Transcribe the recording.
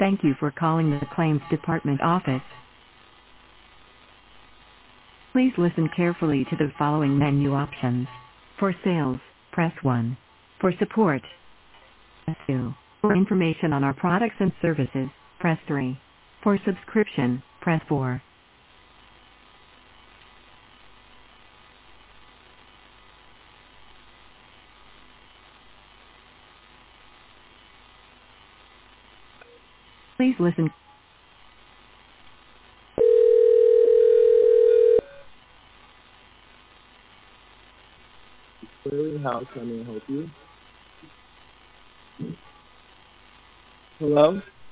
Thank you for calling the Claims Department office. Please listen carefully to the following menu options. For sales, press 1. For support, press 2. For information on our products and services, press 3. For subscription, press 4. Please listen. How can I help you? Hello?